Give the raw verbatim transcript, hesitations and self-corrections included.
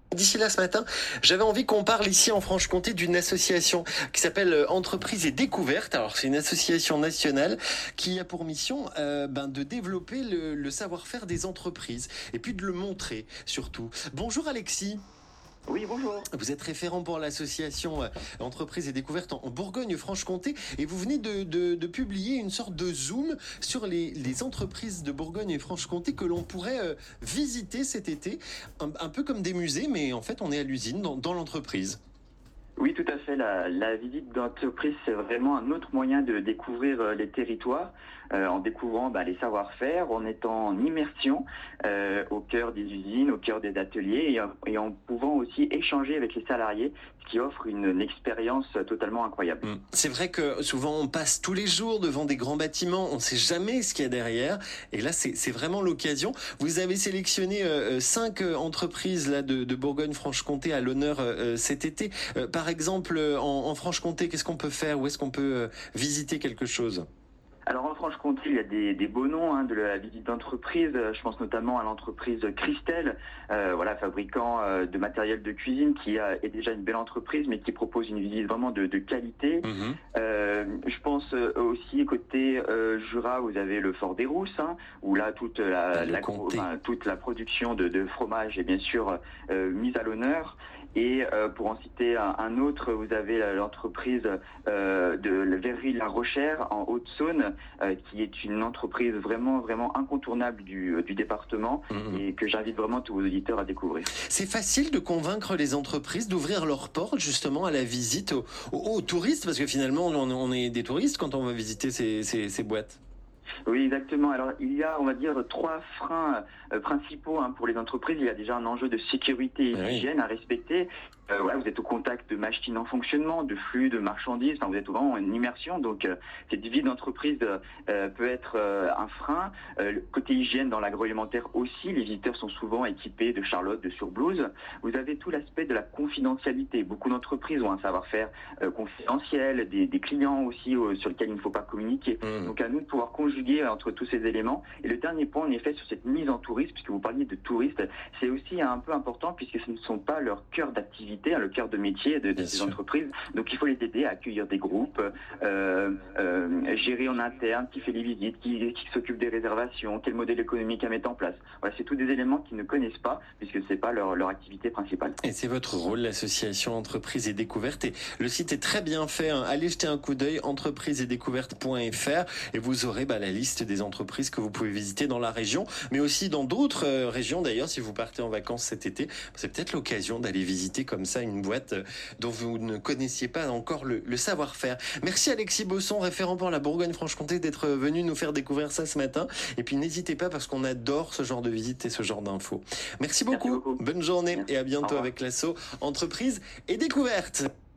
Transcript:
D'ici là ce matin, j'avais envie qu'on parle ici en Franche-Comté d'une association qui s'appelle Entreprises et Découvertes. Alors c'est une association nationale qui a pour mission euh, ben, de développer le, le savoir-faire des entreprises et puis de le montrer surtout. Bonjour Alexis. Oui, bonjour. Vous êtes référent pour l'association euh, Entreprises et Découvertes en, en Bourgogne-Franche-Comté et vous venez de, de, de publier une sorte de zoom sur les, les entreprises de Bourgogne-Franche-Comté que l'on pourrait euh, visiter cet été, un, un peu comme des musées, mais en fait on est à l'usine, dans, dans l'entreprise. Oui, tout à fait. La, la visite d'entreprise, c'est vraiment un autre moyen de découvrir euh, les territoires, euh, en découvrant bah, les savoir-faire, en étant en immersion euh, au cœur des usines, au cœur des ateliers, et, en- et en pouvant aussi échanger avec les salariés, ce qui offre une, une expérience totalement incroyable. Mm. C'est vrai que souvent on passe tous les jours devant des grands bâtiments, on ne sait jamais ce qu'il y a derrière, et là c'est c'est vraiment l'occasion. Vous avez sélectionné euh, euh, cinq euh, entreprises là de, de Bourgogne-Franche-Comté à l'honneur euh, euh, cet été. Euh, par exemple, euh, en, en Franche-Comté, qu'est-ce qu'on peut faire? Où est-ce qu'on peut euh, visiter quelque chose? Alors en Franche-Comté, il y a des, des beaux noms hein, de la visite d'entreprise. Euh, Je pense notamment à l'entreprise Christelle, euh, voilà, fabricant euh, de matériel de cuisine, qui a- est déjà une belle entreprise, mais qui propose une visite vraiment de, de qualité. Mhm. Euh, je pense euh, aussi côté euh, Jura, vous avez le Fort des Rousses, hein, où là toute la, Le la- comté. enfin, toute la production de, de fromage est bien sûr euh, mise à l'honneur. Et euh, pour en citer un, un autre, vous avez euh, l'entreprise euh, de la verrerie La Rochère en Haute-Saône, euh, qui est une entreprise vraiment vraiment incontournable du, du département Mhm. et que j'invite vraiment tous vos auditeurs à découvrir. C'est facile de convaincre les entreprises d'ouvrir leurs portes justement à la visite aux, aux- aux touristes, parce que finalement on, on est des touristes quand on va visiter ces, ces, ces boîtes. Oui, exactement. Alors, il y a, on va dire, trois freins euh, principaux hein, pour les entreprises. Il y a déjà un enjeu de sécurité et Ah oui. d'hygiène à respecter. Euh, voilà, vous êtes au contact de machines en fonctionnement, de flux, de marchandises. Enfin, vous êtes vraiment en immersion. Donc, euh, cette vie d'entreprise euh, peut être euh, un frein. Euh, le côté hygiène dans l'agroalimentaire aussi. Les visiteurs sont souvent équipés de charlotte, de surblouses. Vous avez tout l'aspect de la confidentialité. Beaucoup d'entreprises ont un savoir-faire euh, confidentiel, des, des clients aussi euh, sur lesquels il ne faut pas communiquer. Mhm. Donc à nous de pouvoir conjuguer entre tous ces éléments. Et le dernier point, en effet, sur cette mise en tourisme, puisque vous parliez de touristes, c'est aussi un peu important puisque ce ne sont pas leur cœur d'activité, hein, le cœur de métier de, de Bien ces sûr. entreprises. Donc il faut les aider à accueillir des groupes, euh, euh, gérer en interne, qui fait les visites, qui, qui s'occupe des réservations, quel modèle économique à mettre en place. Voilà, c'est tous des éléments qu'ils ne connaissent pas puisque c'est pas leur, leur activité principale. Et c'est votre rôle, l'association Entreprises et Découvertes. Et le site est très bien fait, hein. Allez jeter un coup d'œil, entreprises et découvertes point f r, et vous aurez bah, la liste des entreprises que vous pouvez visiter dans la région, mais aussi dans d'autres euh, régions. D'ailleurs, si vous partez en vacances cet été, c'est peut-être l'occasion d'aller visiter comme ça une boîte euh, dont vous ne connaissiez pas encore le, le savoir-faire. Merci Alexis Bosson, référent pour la Bourgogne-Franche-Comté, d'être venu nous faire découvrir ça ce matin. Et puis n'hésitez pas parce qu'on adore ce genre de visite et ce genre d'infos. Merci beaucoup, Merci beaucoup. bonne journée Merci. et à Au bientôt revoir. avec l'asso Entreprises et Découvertes.